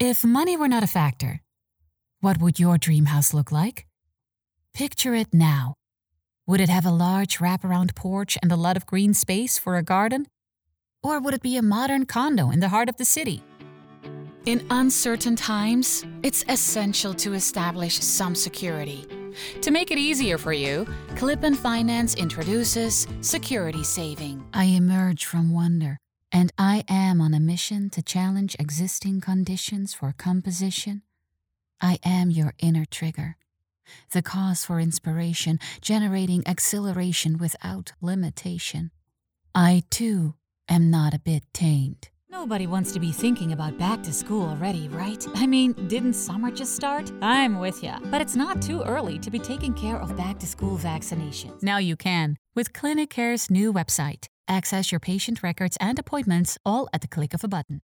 If money were not a factor, what would your dream house look like? Picture it now. Would it have a large wraparound porch and a lot of green space for a garden? Or would it be a modern condo in the heart of the city? In uncertain times, it's essential to establish some security. To make it easier for you, Klippen Finance introduces Security Saving. I emerge from wonder, and I am on a mission to challenge existing conditions for composition. I am your inner trigger, the cause for inspiration, generating exhilaration without limitation. I, too, am not a bit tamed. Nobody wants to be thinking about back to school already, right? I mean, didn't summer just start? I'm with ya. But it's not too early to be taking care of back to school vaccinations. Now you can with ClinicCare's new website. Access your patient records and appointments all at the click of a button.